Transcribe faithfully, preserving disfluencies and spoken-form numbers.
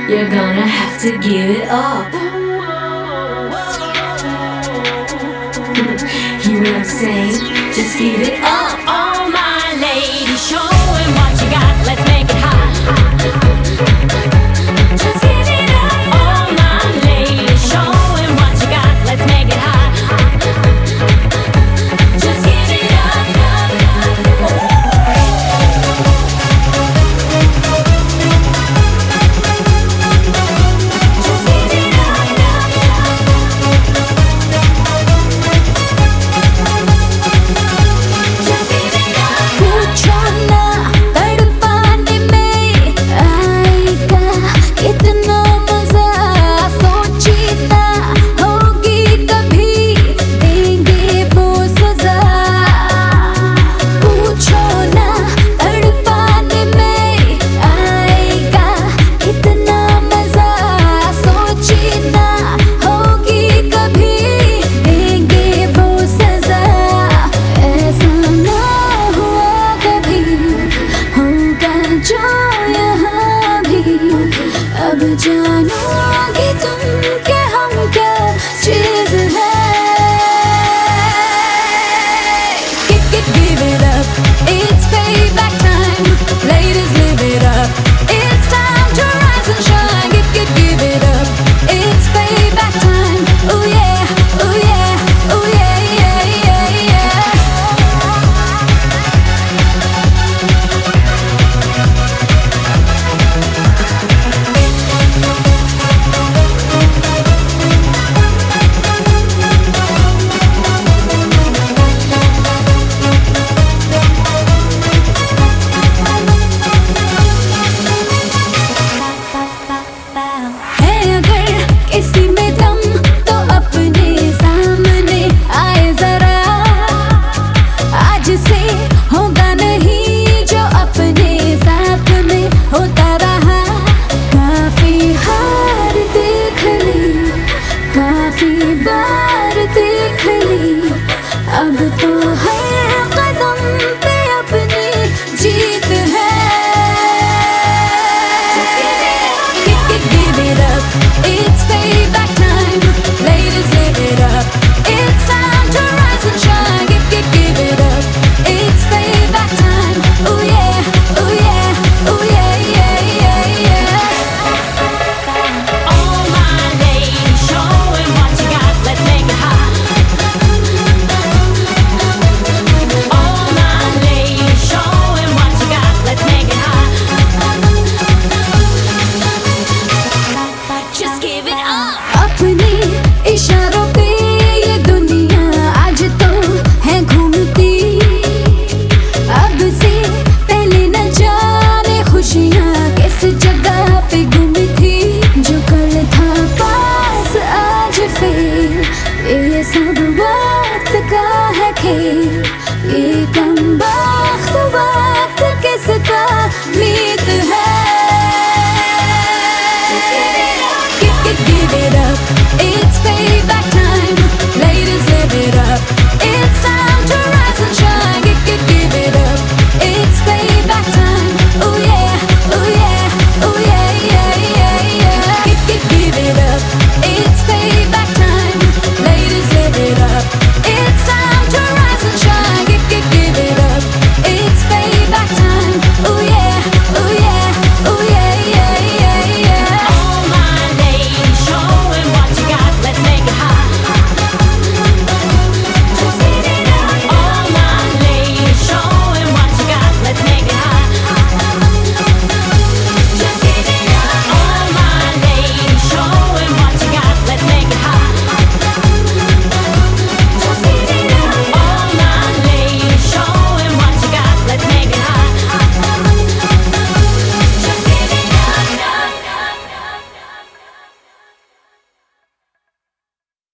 You're gonna have to give it up. Hear what I'm saying? Just give it up. All my ladies, show 'em what you got. Let's make it hot. Just give it up. All my ladies, show 'em what you got. Let's make it hot. Just give it up, up, up. अब जानोगे तुम कि हम क्या चीज है. Kick it, give it up. It's payback time. Ladies, live it up. It's time to rise and shine. Kick it, give it up. It's payback time. Oh yeah, oh yeah, oh yeah, yeah, yeah, yeah. होगा